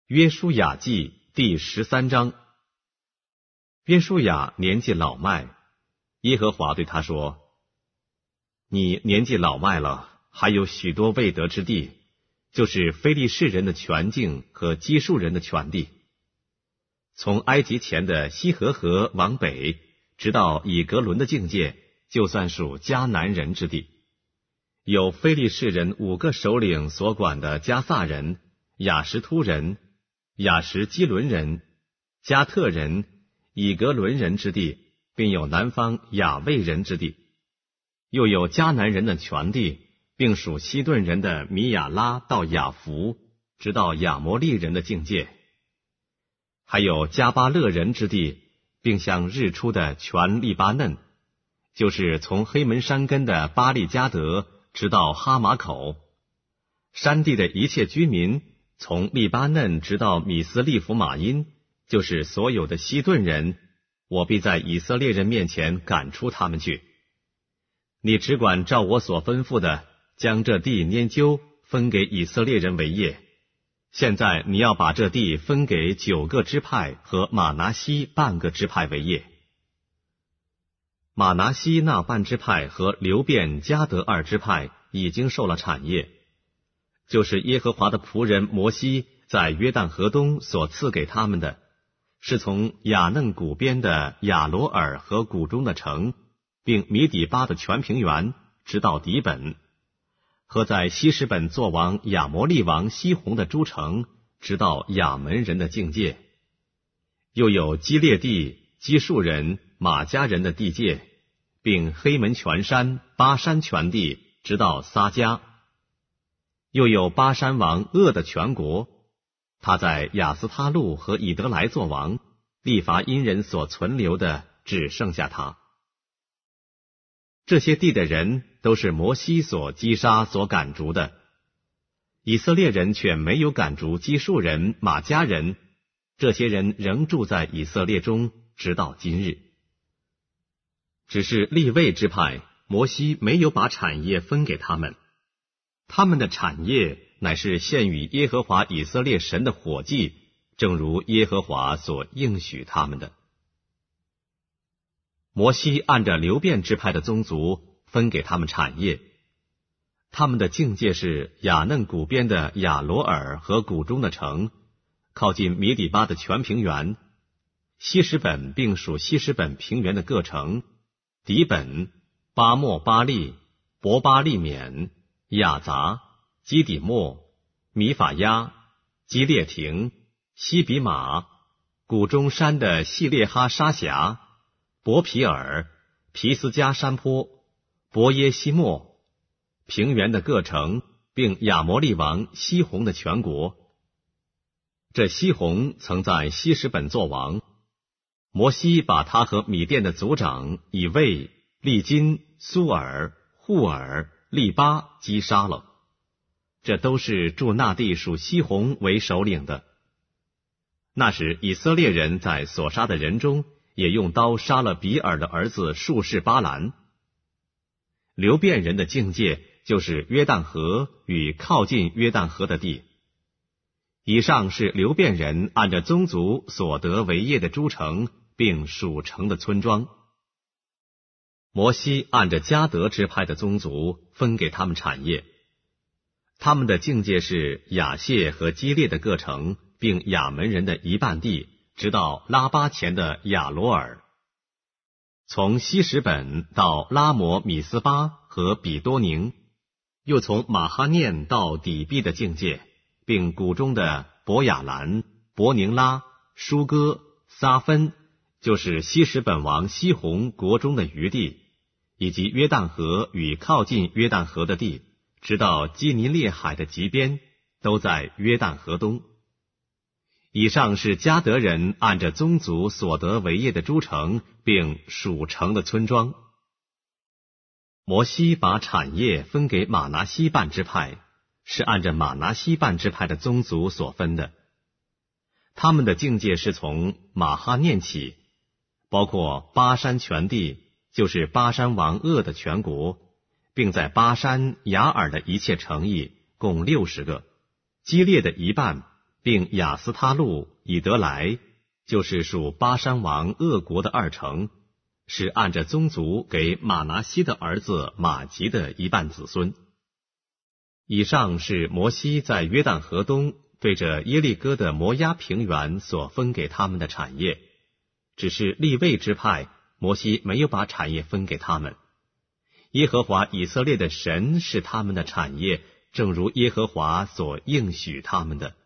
约书亚记第13章。约书亚年纪老迈，耶和华对他说：你年纪老迈了，还有许多未得之地，就是非利士人的全境和基述人的全地。从埃及前的西河河往北，直到以格伦的境界，就算属迦南人之地。有非利士人5个首领所管的加萨人、亚什突人、亚什基伦人、加特人、以格伦人之地，并有南方亚卫人之地。又有迦南人的全地，并属西顿人的米亚拉到雅弗，直到亚摩利人的境界。还有加巴勒人之地，并向日出的全利巴嫩，就是从黑门山根的巴利加德直到哈马口。山地的一切居民，从利巴嫩直到米斯利弗马因，就是所有的西顿人，我必在以色列人面前赶出他们去。你只管照我所吩咐的，将这地拈阄，分给以色列人为业。现在你要把这地分给9个支派和马拿西半个支派为业。马拿西那半支派和流便、迦得2支派已经受了产业，就是耶和华的仆人摩西在约旦河东所赐给他们的，是从雅嫩谷边的亚罗尔和谷中的城，并米底巴的全平原，直到底本，和在西什本作王亚摩利王西宏的诸城，直到亚门人的境界。又有基列地、基述人、马加人的地界，并黑门全山、巴山全地，直到撒迦。又有巴山王噩的全国，他在亚斯他路和以德来作王，利乏因人所存留的只剩下他。这些地的人都是摩西所击杀所赶逐的，以色列人却没有赶逐基述人、马加人，这些人仍住在以色列中，直到今日。只是利未支派，摩西没有把产业分给他们，他们的产业乃是献与耶和华以色列神的火祭，正如耶和华所应许他们的。摩西按着流便支派的宗族分给他们产业，他们的境界是雅嫩谷边的亚罗尔和谷中的城，靠近米底巴的全平原，西什本并属西什本平原的各城，底本、巴莫巴利、伯巴利缅、亚杂、基底莫、米法亚、基列亭、西比马、谷中山的细列哈沙峡、伯皮尔、皮斯加山坡、伯耶西莫、平原的各城，并亚摩利王西宏的全国。这西宏曾在西什本作王，摩西把他和米甸的族长以卫、利金、苏尔、户尔、利巴击杀了。这都是住那地属西宏为首领的。那时以色列人在所杀的人中，也用刀杀了比尔的儿子术士巴兰。流便人的境界就是约旦河与靠近约旦河的地。以上是流便人按着宗族所得为业的诸城，并属城的村庄。摩西按着迦得支派的宗族分给他们产业，他们的境界是亚谢和基列的各城，并亚门人的一半地，直到拉巴前的亚罗尔，从西什本到拉摩米斯巴和比多宁，又从马哈念到底壁的境界，并谷中的伯亚兰、伯宁拉、舒哥、撒芬，就是西什本王西宏国中的余地，以及约旦河与靠近约旦河的地，直到基尼列海的极边，都在约旦河东。以上是迦得人按着宗族所得为业的诸城，并属城的村庄。摩西把产业分给马拿西半支派，是按着马拿西半支派的宗族所分的。他们的境界是从马哈念起，包括巴山全地，就是巴山王噩的全国，并在巴山雅尔的一切城邑，共60个，基列的一半， 并亚斯他路、以德来，就是属巴珊王鄂国的2城，是按着宗族给马拿西的儿子马吉的一半子孙。以上是摩西在约旦河东对着耶利哥的摩押平原所分给他们的产业，只是利未支派，摩西没有把产业分给他们。耶和华以色列的神是他们的产业，正如耶和华所应许他们的。